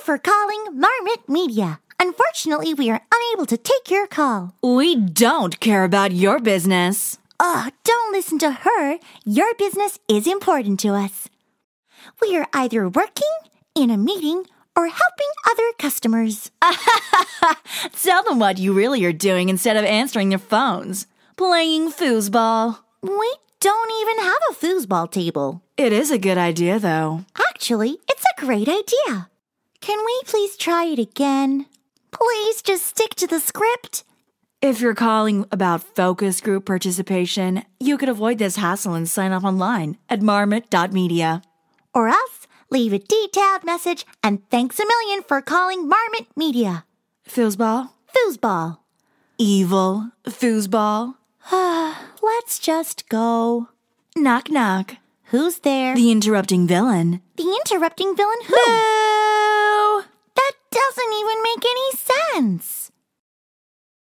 for calling Marmot Media. Unfortunately, we are unable to take your call. We don't care about your business. Don't listen to her. Your business is important to us. We are either working, in a meeting, or helping other customers. Tell them what you really are doing instead of answering their phones. Playing foosball. We don't even have a foosball table. It is a good idea, though. Actually, it's a great idea. Can we please try it again? Please just stick to the script. If you're calling about focus group participation, you could avoid this hassle and sign up online at marmot.media. Or else, leave a detailed message and thanks a million for calling Marmot Media. Foosball? Foosball. Evil foosball? Let's just go. Knock, knock. Who's there? The interrupting villain. The interrupting villain who? Boo! That doesn't even make any sense.